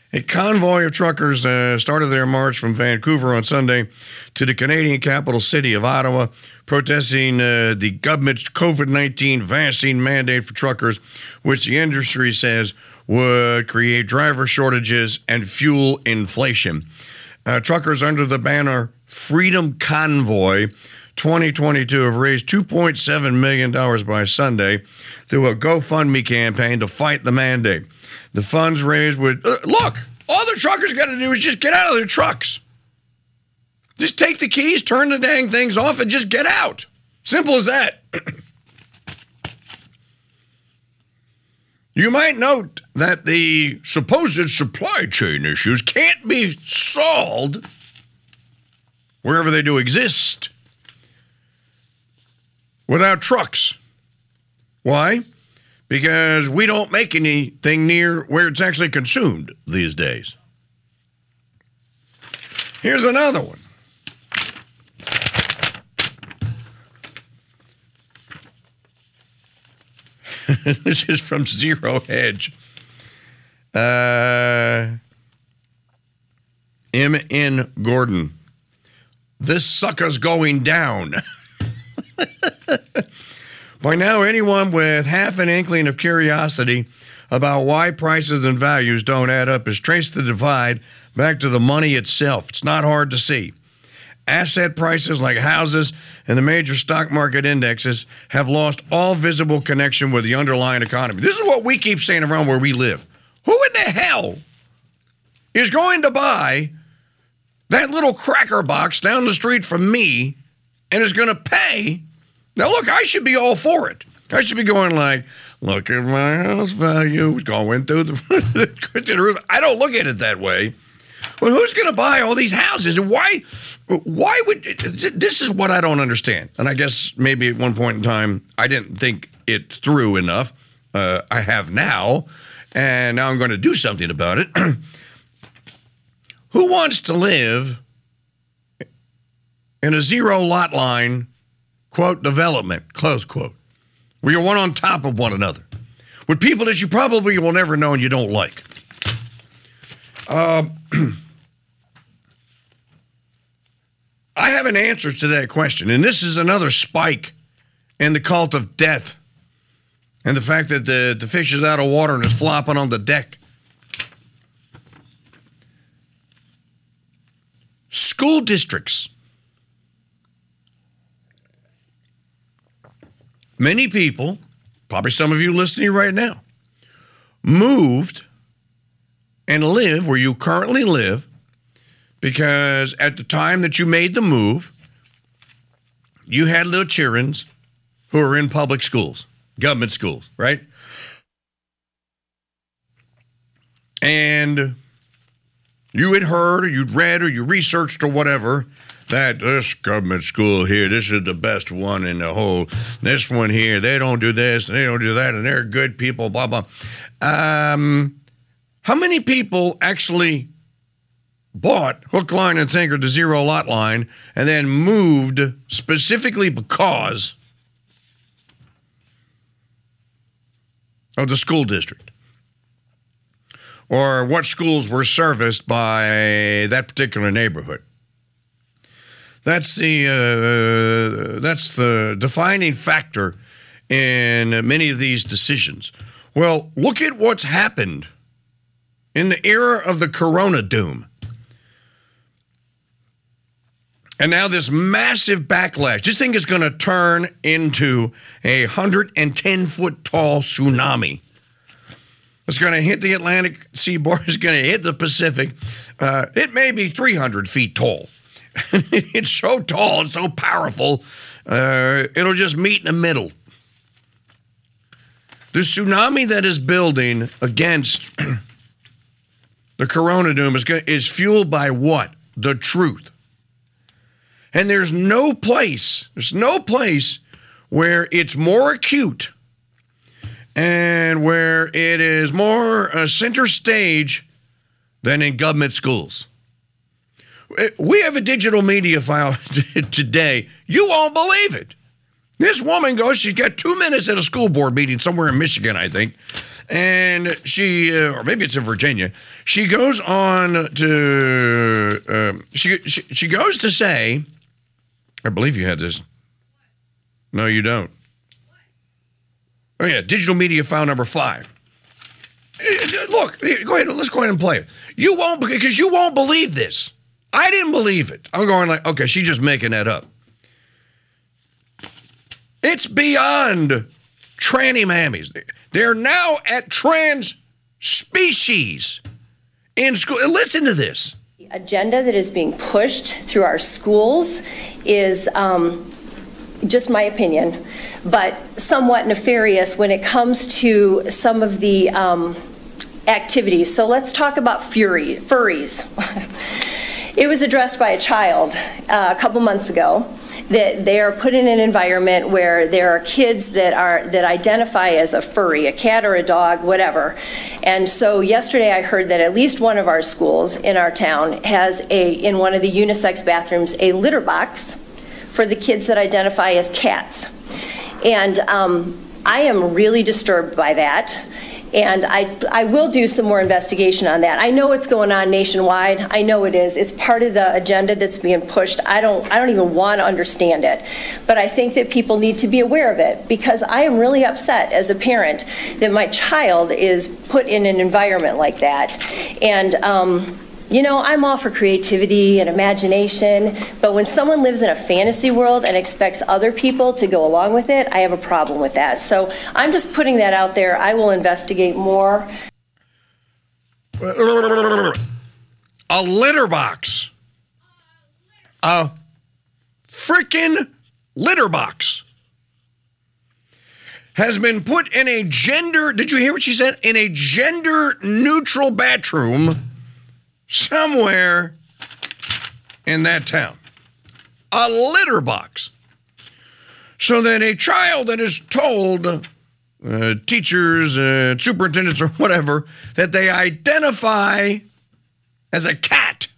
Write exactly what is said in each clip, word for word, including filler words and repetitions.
A convoy of truckers uh, started their march from Vancouver on Sunday to the Canadian capital city of Ottawa, protesting uh, the government's COVID nineteen vaccine mandate for truckers, which the industry says would create driver shortages and fuel inflation. Uh, truckers under the banner Freedom Convoy twenty twenty-two have raised two point seven million dollars by Sunday through a GoFundMe campaign to fight the mandate. The funds raised would, uh, look, all the truckers got to do is just get out of their trucks. Just take the keys, turn the dang things off, and just get out. Simple as that. You might note that the supposed supply chain issues can't be solved wherever they do exist without trucks. Why? Because we don't make anything near where it's actually consumed these days. Here's another one. This is from Zero Hedge. Uh, M N Gordon. This sucker's going down. By now, anyone with half an inkling of curiosity about why prices and values don't add up has traced the divide back to the money itself. It's not hard to see. Asset prices like houses and the major stock market indexes have lost all visible connection with the underlying economy. This is what we keep saying around where we live. Who in the hell is going to buy that little cracker box down the street from me and is going to pay? Now, look, I should be all for it. I should be going like, look at my house value going through the roof. I don't look at it that way. Well, who's going to buy all these houses? And why, why would, this is what I don't understand. And I guess maybe at one point in time, I didn't think it through enough. Uh, I have now, and now I'm going to do something about it. Who wants to live in a zero lot line, quote, development, close quote, where you're one on top of one another, with people that you probably will never know and you don't like? Um, I have an answer to that question, and this is another spike in the cult of death and the fact that the, the fish is out of water and is flopping on the deck. School districts. Many people, probably some of you listening right now, moved and live where you currently live because at the time that you made the move, you had little children who are in public schools, government schools, right? And you had heard or you'd read or you researched or whatever that this government school here, this is the best one in the whole, this one here, they don't do this and they don't do that and they're good people, blah, blah. Um, how many people actually bought hook, line, and sinker the zero lot line and then moved specifically because of the school district? Or what schools were serviced by that particular neighborhood? That's the uh, that's the defining factor in many of these decisions. Well, look at what's happened in the era of the Corona doom. And now this massive backlash. This thing is going to turn into a one hundred ten foot tall tsunami. It's going to hit the Atlantic seaboard. It's going to hit the Pacific. Uh, it may be three hundred feet tall. It's so tall and so powerful, uh, it'll just meet in the middle. The tsunami that is building against the Corona doom is, is fueled by what? The truth. And there's no place, there's no place where it's more acute and where it is more uh, center stage than in government schools. We have a digital media file today. You won't believe it. This woman goes, she's got two minutes at a school board meeting somewhere in Michigan, I think, And she, uh, or maybe it's in Virginia, she goes on to, uh, she, she, she goes to say, I believe you had this. No, you don't. Oh, yeah, digital media file number five. Look, go ahead, let's go ahead and play it. You won't, because you won't believe this. I didn't believe it. I'm going like, okay, she's just making that up. It's beyond tranny mammies. They're now at trans species in school. Listen to this. The agenda that is being pushed through our schools is um, just my opinion, but somewhat nefarious when it comes to some of the um, activities. So let's talk about fury, furries. It was addressed by a child uh, a couple months ago that they are put in an environment where there are kids that are that identify as a furry, a cat or a dog, whatever. And so yesterday I heard that at least one of our schools in our town has a, in one of the unisex bathrooms, a litter box for the kids that identify as cats. And um, I am really disturbed by that. And I, I will do some more investigation on that. I know it's going on nationwide. I know it is. It's part of the agenda that's being pushed. I don't, I don't even want to understand it. But I think that people need to be aware of it, because I am really upset as a parent that my child is put in an environment like that. And um, you know, I'm all for creativity and imagination, but when someone lives in a fantasy world and expects other people to go along with it, I have a problem with that. So I'm just putting that out there. I will investigate more. A litter box. A freaking litter box has been put in a gender, did you hear what she said? In a gender neutral bathroom somewhere in that town. A litter box. So that a child that is told, uh, teachers, uh, superintendents, or whatever, that they identify as a cat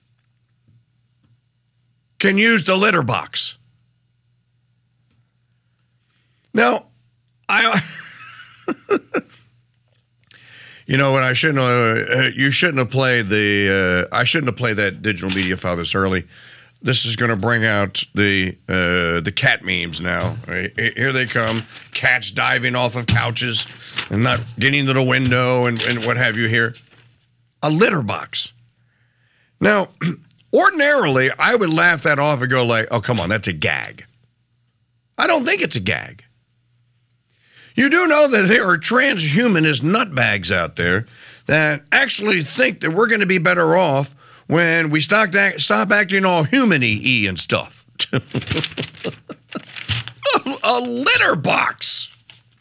can use the litter box. Now, I... You know what? I shouldn't. Uh, you shouldn't have played the. Uh, I shouldn't have played that digital media file this early. This is going to bring out the uh, the cat memes now. Right? Here they come. Cats diving off of couches and not getting into the window and, and what have you. Here, a litter box. Now, ordinarily, I would laugh that off and go like, "Oh, come on, that's a gag." I don't think it's a gag. You do know that there are transhumanist nutbags out there that actually think that we're going to be better off when we stop, stop acting all human-y and stuff. a, a litter box.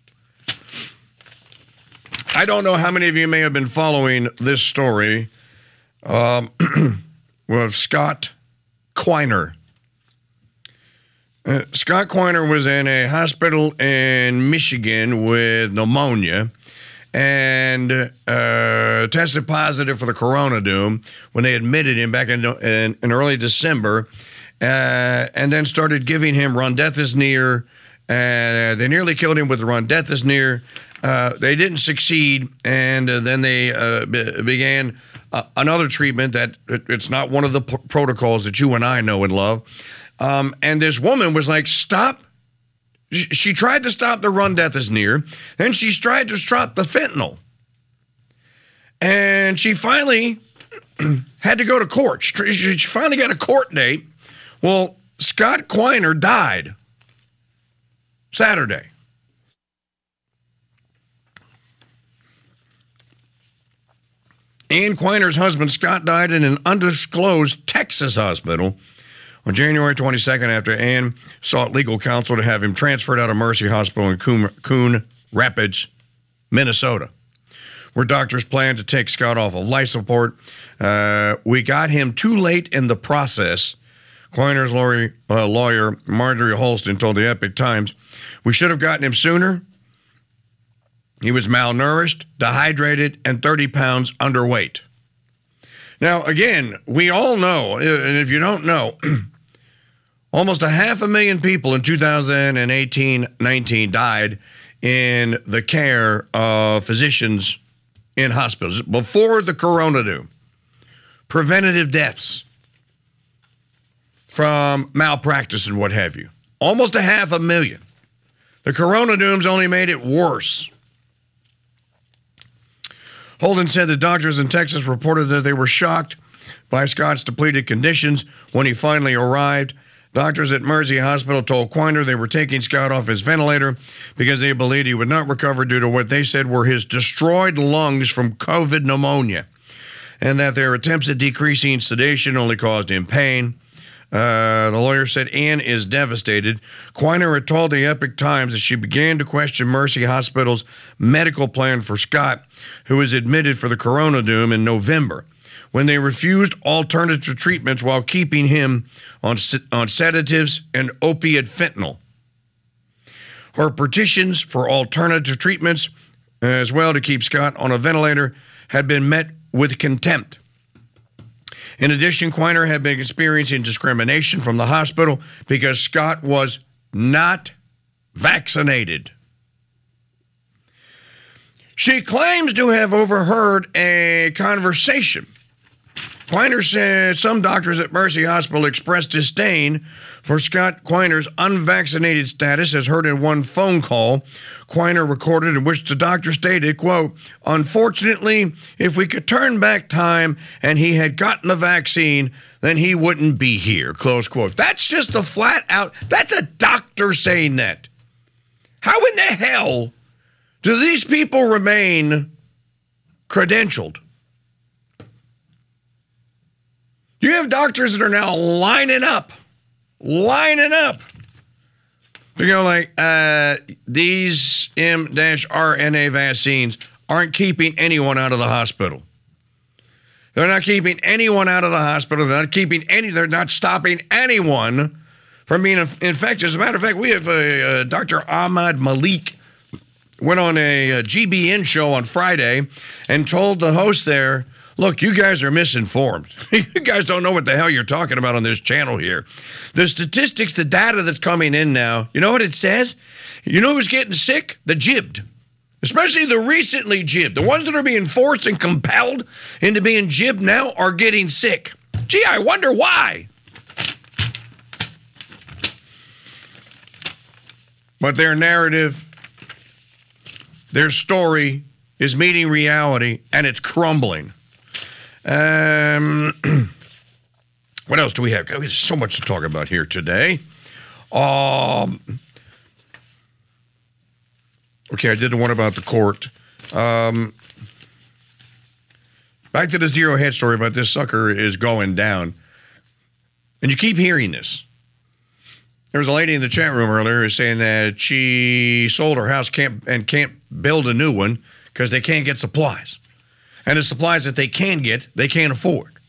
I don't know how many of you may have been following this story um, with Scott Quiner. Uh, Scott Quiner was in a hospital in Michigan with pneumonia and uh, tested positive for the corona doom when they admitted him back in, in, in early December, uh, and then started giving him remdesivir. Uh, they nearly killed him with remdesivir. Uh, they didn't succeed, and uh, then they uh, b- began uh, another treatment that it, it's not one of the p- protocols that you and I know and love. Um, and this woman was like, stop. She tried to stop the remdesivir. Then she tried to stop the fentanyl. And she finally had to go to court. She finally got a court date. Well, Scott Quiner died Saturday. Ann Quiner's husband, Scott, died in an undisclosed Texas hospital on January twenty-second, after Ann sought legal counsel to have him transferred out of Mercy Hospital in Coon, Coon Rapids, Minnesota, where doctors planned to take Scott off of life support. Uh, we got him too late in the process, Quiner's lawyer, uh, lawyer Marjorie Holston told the Epic Times. We should have gotten him sooner. He was malnourished, dehydrated, and thirty pounds underweight. Now, again, we all know, and if you don't know, almost a half a million people in two thousand eighteen nineteen died in the care of physicians in hospitals before the corona doom. Preventative deaths from malpractice and what have you. Almost a half a million. The corona dooms only made it worse. Holden said the doctors in Texas reported that they were shocked by Scott's depleted conditions when he finally arrived. Doctors at Mercy Hospital told Quiner they were taking Scott off his ventilator because they believed he would not recover due to what they said were his destroyed lungs from COVID pneumonia, and that their attempts at decreasing sedation only caused him pain. Uh, the lawyer said Ann is devastated. Quiner had told the Epic Times that she began to question Mercy Hospital's medical plan for Scott, who was admitted for the corona doom in November, when they refused alternative treatments while keeping him on, on sedatives and opiate fentanyl. Her petitions for alternative treatments, as well to keep Scott on a ventilator, had been met with contempt. In addition, Quiner had been experiencing discrimination from the hospital because Scott was not vaccinated. She claims to have overheard a conversation. Quiner said some doctors at Mercy Hospital expressed disdain for Scott Quiner's unvaccinated status, as heard in one phone call Quiner recorded, in which the doctor stated, quote, "Unfortunately, if we could turn back time and he had gotten the vaccine, then he wouldn't be here," close quote. That's just a flat out, that's a doctor saying that. How in the hell do these people remain credentialed? You have doctors that are now lining up, lining up to go like, uh, these M R N A vaccines aren't keeping anyone out of the hospital. They're not keeping anyone out of the hospital. They're not keeping any, they're not stopping anyone from being infected. As a matter of fact, we have a, a Doctor Ahmad Malik went on a, a G B N show on Friday and told the host there, look, you guys are misinformed. You guys don't know what the hell you're talking about on this channel here. The statistics, the data that's coming in now, you know what it says? You know who's getting sick? The jibbed. Especially the recently jibbed. The ones that are being forced and compelled into being jibbed now are getting sick. Gee, I wonder why. But their narrative, their story is meeting reality, and it's crumbling. Um, what else do we have? There's so much to talk about here today. Um, okay, I did the one about the court. Um, back to the Zero Hedge story about this sucker is going down. And you keep hearing this. There was a lady in the chat room earlier saying that she sold her house can't and can't build a new one because they can't get supplies. And the supplies that they can get, they can't afford.